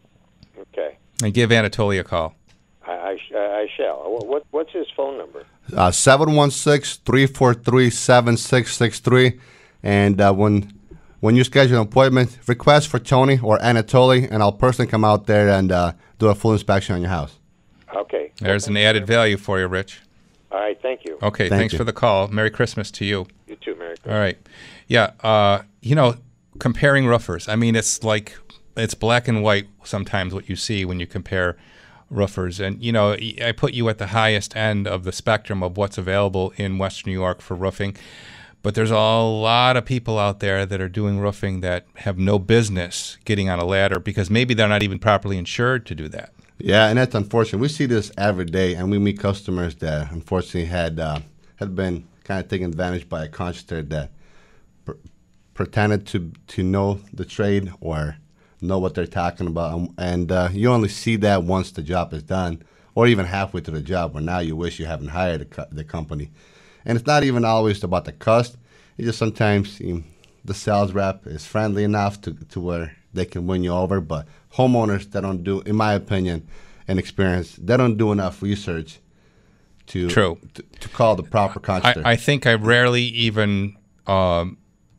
Okay. And give Anatoly a call. I, I, sh- I shall. What, what What's his phone number? Uh, seven one six, three four three, seven six six three. And uh, when when you schedule an appointment, request for Tony or Anatoly, and I'll personally come out there and uh, do a full inspection on your house. Okay. There's an added value for you, Rich. All right, thank you. Okay, Thank thanks you. for the call. Merry Christmas to you. You too, Merry Christmas. All right. Yeah, uh, you know, comparing roofers, I mean, it's like it's black and white sometimes what you see when you compare roofers. And, you know, I put you at the highest end of the spectrum of what's available in Western New York for roofing. But there's a lot of people out there that are doing roofing that have no business getting on a ladder because maybe they're not even properly insured to do that. Yeah, and that's unfortunate. We see this every day, and we meet customers that unfortunately had uh, had been kind of taken advantage by a contractor that pr- pretended to to know the trade or know what they're talking about, and, and uh, you only see that once the job is done, or even halfway through the job, where now you wish you haven't hired the, co- the company. And it's not even always about the cost. It's just sometimes you know, the sales rep is friendly enough to, to where they can win you over, but homeowners that don't do, in my opinion and experience, they don't do enough research to True. to, to call the proper contractor. I, I think I rarely even um,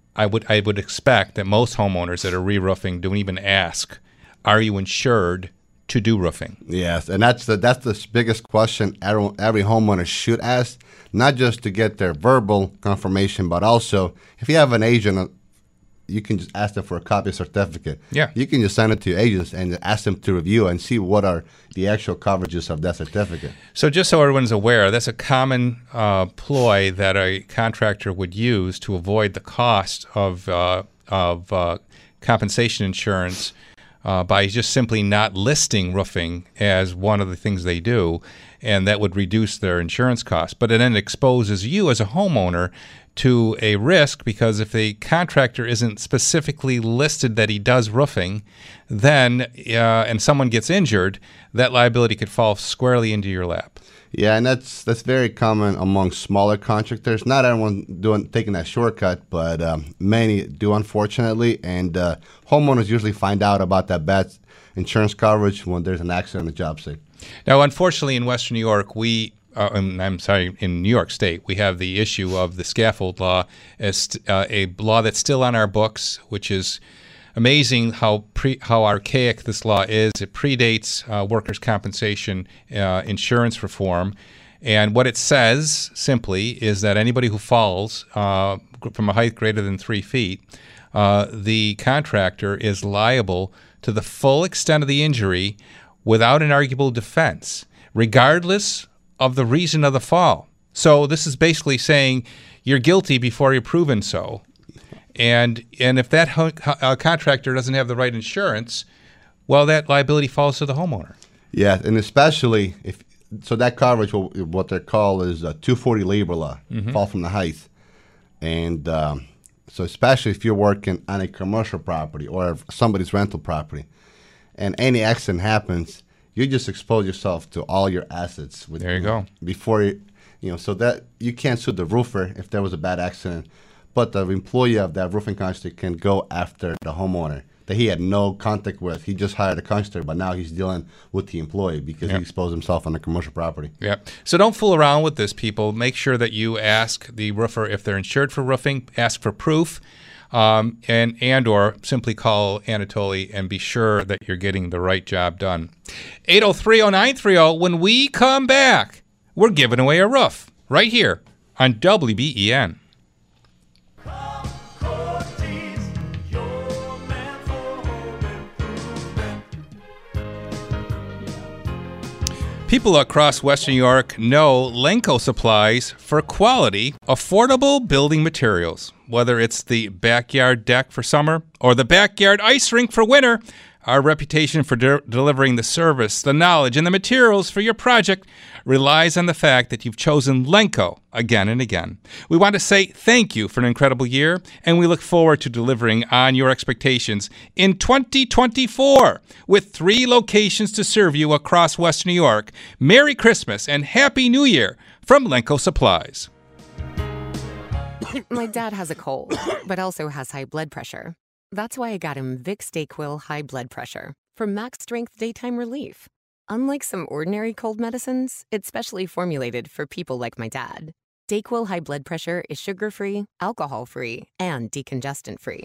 I would I would expect that most homeowners that are re-roofing don't even ask, are you insured to do roofing? Yes, and that's the that's the biggest question every, every homeowner should ask, not just to get their verbal confirmation, but also if you have an agent, you can just ask them for a copy of certificate. Yeah. You can just send it to your agents and ask them to review and see what are the actual coverages of that certificate. So just so everyone's aware, that's a common uh, ploy that a contractor would use to avoid the cost of uh, of uh, compensation insurance uh, by just simply not listing roofing as one of the things they do, and that would reduce their insurance costs. But it then exposes you as a homeowner to a risk, because if the contractor isn't specifically listed that he does roofing, then uh, and someone gets injured, that liability could fall squarely into your lap. Yeah, and that's that's very common among smaller contractors. Not everyone doing taking that shortcut, but um, many do, unfortunately. And uh, homeowners usually find out about that bad insurance coverage when there's an accident on the job site. Now, unfortunately, in Western New York, we Uh, I'm sorry, in New York State, we have the issue of the scaffold law as uh, a law that's still on our books, which is amazing how pre, how archaic this law is. It predates uh, workers' compensation uh, insurance reform. And what it says, simply, is that anybody who falls uh, from a height greater than three feet, uh, the contractor is liable to the full extent of the injury without an arguable defense, regardless of the reason of the fall. So this is basically saying you're guilty before you're proven so. And and if that ho- uh, contractor doesn't have the right insurance, well, that liability falls to the homeowner. Yeah, and especially if so, that coverage, what they're called is a two forty labor law, Mhm. fall from the height. And um, so especially if you're working on a commercial property or somebody's rental property, and any accident happens, you just expose yourself to all your assets. With, There you go. Before you, you know, so that you can't sue the roofer if there was a bad accident, but the employee of that roofing contractor can go after the homeowner that he had no contact with. He just hired a contractor, but now he's dealing with the employee because Yep. he exposed himself on the commercial property. Yeah. So don't fool around with this, people. Make sure that you ask the roofer if they're insured for roofing. Ask for proof. Um, and and or simply call Anatoly and be sure that you're getting the right job done. eight oh three oh nine three oh. When we come back, we're giving away a roof right here on W B E N. People across Western New York know Lenco supplies for quality, affordable building materials. Whether it's the backyard deck for summer or the backyard ice rink for winter, our reputation for de- delivering the service, the knowledge, and the materials for your project relies on the fact that you've chosen Lenco again and again. We want to say thank you for an incredible year, and we look forward to delivering on your expectations in twenty twenty-four with three locations to serve you across Western New York. Merry Christmas and Happy New Year from Lenco Supplies. My dad has a cold, but also has high blood pressure. That's why I got him Vicks DayQuil High Blood Pressure for max strength daytime relief. Unlike some ordinary cold medicines, it's specially formulated for people like my dad. DayQuil High Blood Pressure is sugar-free, alcohol-free, and decongestant-free.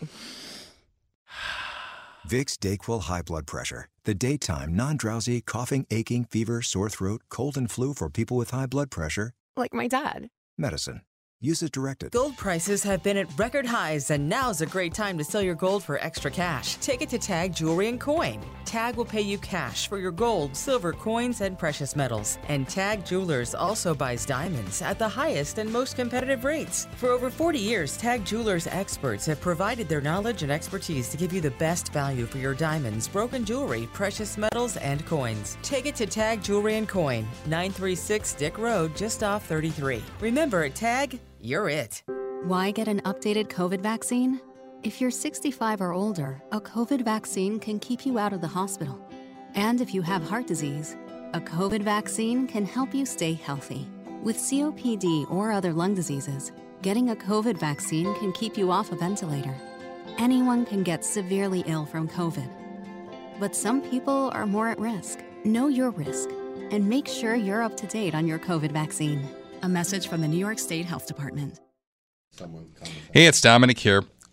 Vicks DayQuil High Blood Pressure. The daytime, non-drowsy, coughing, aching, fever, sore throat, cold and flu for people with high blood pressure. Like my dad. Medicine. Use as directed. Gold prices have been at record highs, and now's a great time to sell your gold for extra cash. Take it to Tag Jewelry and Coin. Tag will pay you cash for your gold, silver, coins, and precious metals. And Tag Jewelers also buys diamonds at the highest and most competitive rates. For over forty years, Tag Jewelers experts have provided their knowledge and expertise to give you the best value for your diamonds, broken jewelry, precious metals, and coins. Take it to Tag Jewelry and Coin, nine thirty-six Dick Road, just off thirty-three. Remember, at Tag, you're it. Why get an updated COVID vaccine? If you're sixty-five or older, a COVID vaccine can keep you out of the hospital. And if you have heart disease, a COVID vaccine can help you stay healthy. With C O P D or other lung diseases, getting a COVID vaccine can keep you off a ventilator. Anyone can get severely ill from COVID. But some people are more at risk. Know your risk and make sure you're up to date on your COVID vaccine. A message from the New York State Health Department. Hey, it's Dominic here.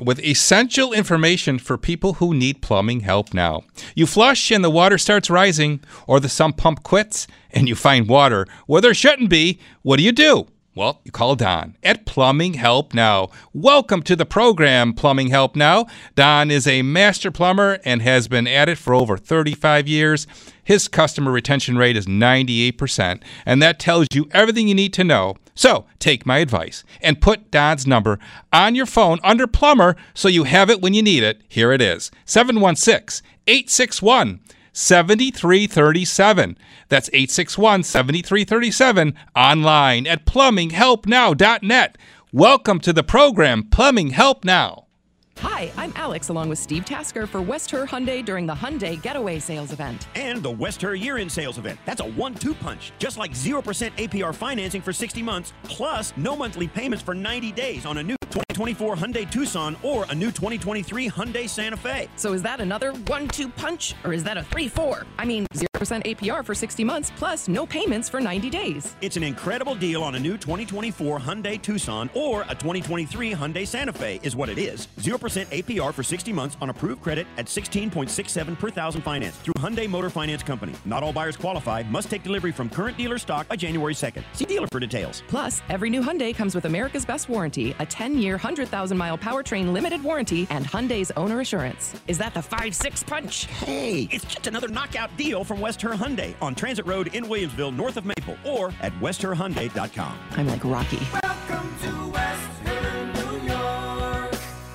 with essential information for people who need plumbing help now. You flush and the water starts rising, or the sump pump quits and you find water where there shouldn't be. What do you do? Well, you call Don at Plumbing Help Now. Welcome to the program, Plumbing Help Now. Don is a master plumber and has been at it for over thirty-five years. His customer retention rate is ninety-eight percent, and that tells you everything you need to know. So take my advice and put Don's number on your phone under plumber so you have it when you need it. Here it is, seven one six, eight six one, seven three three seven. That's eight six one, seven three three seven, online at plumbing help now dot net. Welcome to the program, Plumbing Help Now. Hi, I'm Alex, along with Steve Tasker for West Her Hyundai during the Hyundai Getaway Sales Event. And the West Her Year-End Sales Event. That's a one two punch. Just like zero percent A P R financing for sixty months, plus no monthly payments for ninety days on a new twenty twenty-four Hyundai Tucson or a new twenty twenty-three Hyundai Santa Fe. So is that another one two punch, or is that a three four? I mean, zero percent A P R for sixty months, plus no payments for ninety days. It's an incredible deal on a new twenty twenty-four Hyundai Tucson or a twenty twenty-three Hyundai Santa Fe is what it is. zero percent A P R for sixty months on approved credit at sixteen point six seven per thousand finance through Hyundai Motor Finance Company. Not all buyers qualify. Must take delivery from current dealer stock by January second. See dealer for details. Plus, every new Hyundai comes with America's Best Warranty, a ten-year, one hundred thousand mile powertrain limited warranty, and Hyundai's owner assurance. Is that the five six punch? Hey, it's just another knockout deal from West Her Hyundai on Transit Road in Williamsville, north of Maple, or at west her hyundai dot com. I'm like Rocky. Welcome to West Her, New York.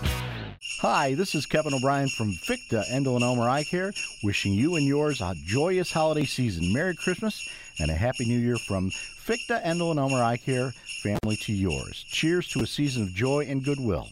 Hi, this is Kevin O'Brien from Ficta Endel and Elmer Eye Care, wishing you and yours a joyous holiday season. Merry Christmas and a Happy New Year from Ficta Endel and Elmer Eye Care, family to yours. Cheers to a season of joy and goodwill.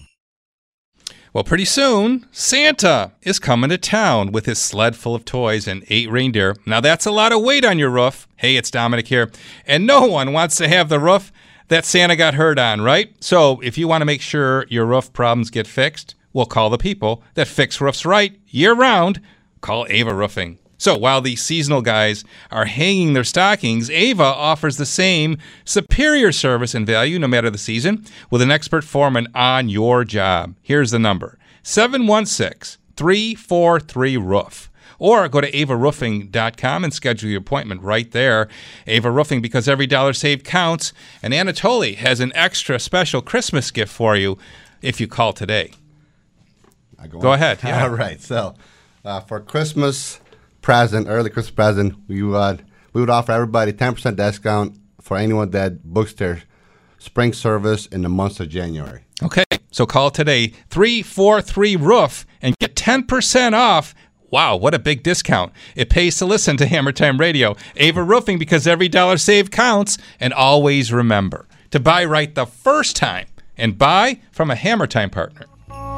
Well, pretty soon, Santa is coming to town with his sled full of toys and eight reindeer. Now, that's a lot of weight on your roof. Hey, it's Dominic here. And no one wants to have the roof that Santa got hurt on, right? So if you want to make sure your roof problems get fixed, we'll call the people that fix roofs right year-round. Call Ava Roofing. So while the seasonal guys are hanging their stockings, Ava offers the same superior service and value no matter the season with an expert foreman on your job. Here's the number, seven one six, three four three, roof. Or go to ava roofing dot com and schedule your appointment right there. Ava Roofing, because every dollar saved counts. And Anatoly has an extra special Christmas gift for you if you call today. I go Go on? ahead. Yeah. All right. So uh, for Christmas present, early Christmas present, we would we would offer everybody ten percent discount for anyone that books their spring service in the month of January. Okay, so call today, three four three, roof, and get ten percent off. Wow, what a big discount. It pays to listen to Hammer Time Radio. Ava Roofing, because every dollar saved counts. And always remember to buy right the first time and buy from a Hammer Time partner.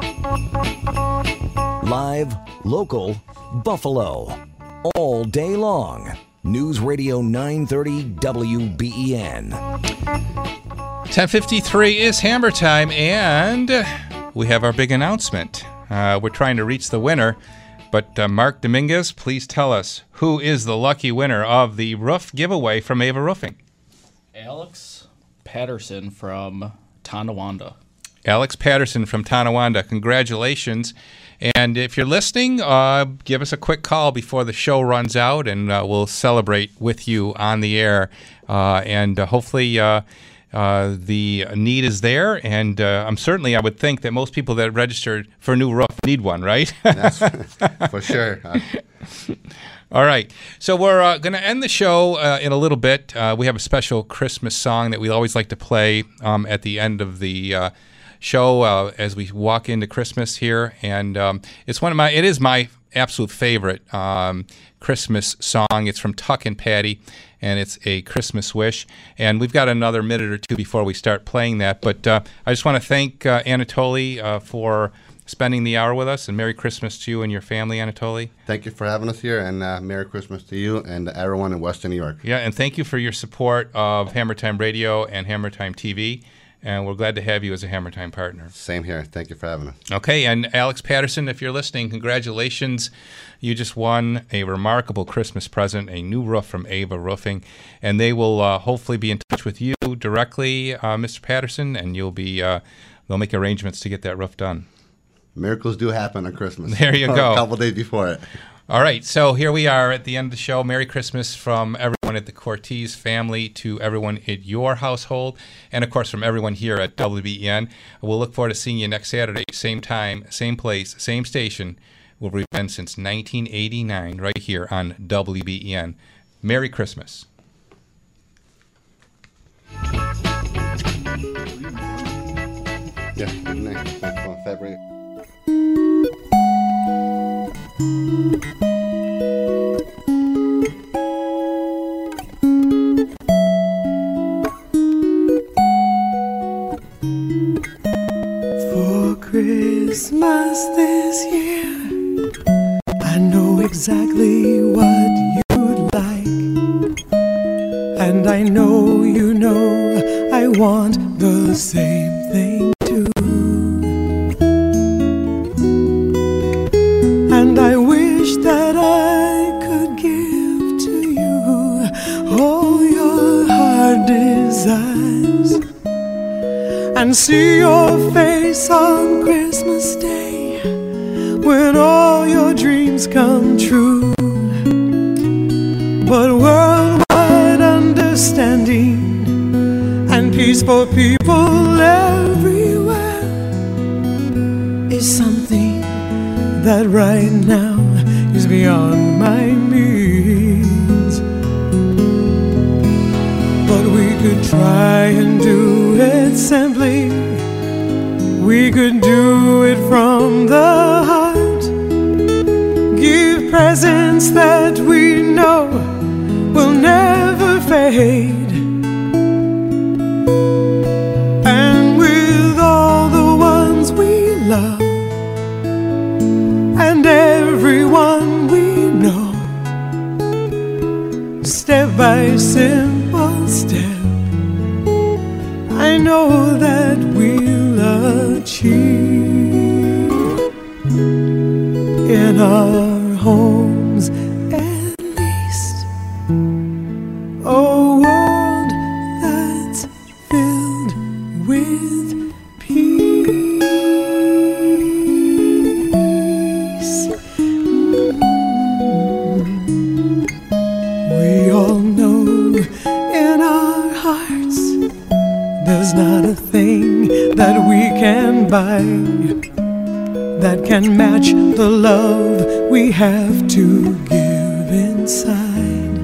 Live, local, Buffalo. All day long. News Radio nine thirty W B E N. ten fifty-three is Hammer Time, and we have our big announcement. Uh, we're trying to reach the winner, but uh, Mark Dominguez, please tell us who is the lucky winner of the roof giveaway from Ava Roofing. Alex Patterson from Tonawanda. Alex Patterson from Tonawanda, congratulations. And if you're listening, uh, give us a quick call before the show runs out, and uh, we'll celebrate with you on the air. Uh, and uh, hopefully uh, uh, the need is there. And uh, I'm certainly, I would think that most people that registered for a new roof need one, right? That's for sure. All right. So we're uh, going to end the show uh, in a little bit. Uh, we have a special Christmas song that we always like to play um, at the end of the uh show uh, as we walk into Christmas here, and um, it's one of my it is my absolute favorite um, Christmas song. It's from Tuck and Patty, and it's a Christmas wish, and we've got another minute or two before we start playing that, but uh, I just want to thank uh, Anatoly uh, for spending the hour with us, and Merry Christmas to you and your family, Anatoly. Thank you for having us here, and uh, Merry Christmas to you and everyone in Western New York. Yeah, and thank you for your support of Hammer Time Radio and Hammer Time T V. And we're glad to have you as a Hammer Time partner. Same here. Thank you for having us. Okay, and Alex Patterson, if you're listening, congratulations. You just won a remarkable Christmas present, a new roof from Ava Roofing. And they will uh, hopefully be in touch with you directly, uh, Mister Patterson, and you'll be uh, they'll make arrangements to get that roof done. Miracles do happen on Christmas. There you go. A couple days before it. All right, so here we are at the end of the show. Merry Christmas from everyone at the Cortez family to everyone at your household, and of course from everyone here at W B E N. We'll look forward to seeing you next Saturday, same time, same place, same station. We've been since nineteen eighty-nine right here on W B E N. Merry Christmas. Yeah, good night. February. For Christmas this year, I know exactly what you'd like, and I know you know I want the same thing too. And I wish that I could give to you all your heart desires, and see your face on Christmas Day when all your dreams come true. But worldwide understanding and peace for people everywhere is something that right now is beyond my means. But we could try and do it simply. We could do it from the heart. Give presents that we know will never fade. And with all the ones we love and everyone we know, step by simple step, I know that we'll achieve in our homes at least a world that's filled with peace. We all know in our hearts there's not a thing that we can buy that can match the love we have to give inside.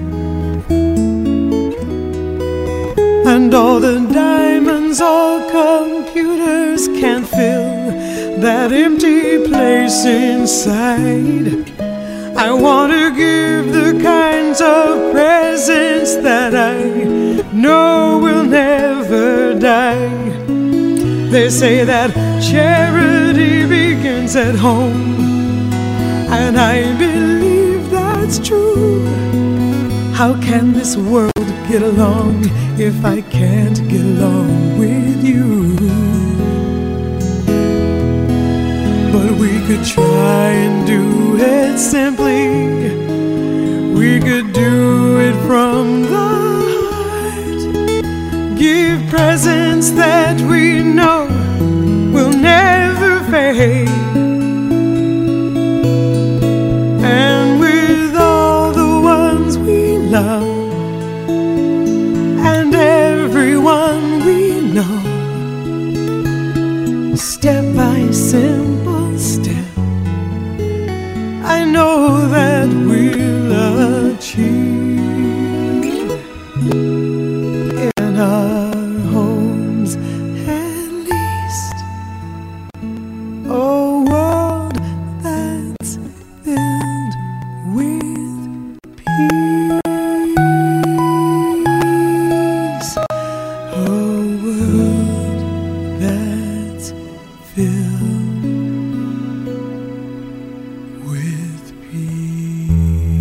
And all the diamonds or computers can't fill that empty place inside. I want to give the kinds of presents that I know will never die. They say that charity begins at home, and I believe that's true. How can this world get along if I can't get along with you? But we could try and do it simply. We could do it from the heart. Give presents that we know will never fade. And with all the ones we love and everyone we know, step by simple step, I know that we'll achieve in our homes at least a world that's filled with peace. A world that's filled with peace.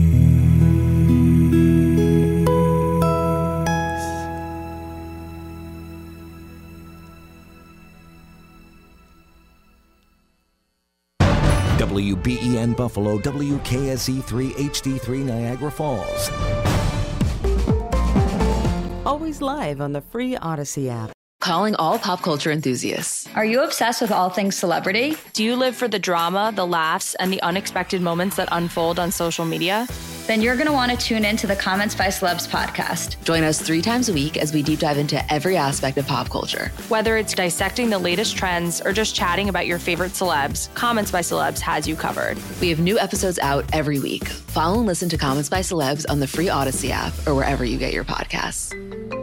W B E N Buffalo, W K S E three H D three Niagara Falls. Always live on the free Odyssey app. Calling all pop culture enthusiasts. Are you obsessed with all things celebrity? Do you live for the drama, the laughs, and the unexpected moments that unfold on social media? Then you're going to want to tune in to the Comments by Celebs podcast. Join us three times a week as we deep dive into every aspect of pop culture. Whether it's dissecting the latest trends or just chatting about your favorite celebs, Comments by Celebs has you covered. We have new episodes out every week. Follow and listen to Comments by Celebs on the free Odyssey app or wherever you get your podcasts.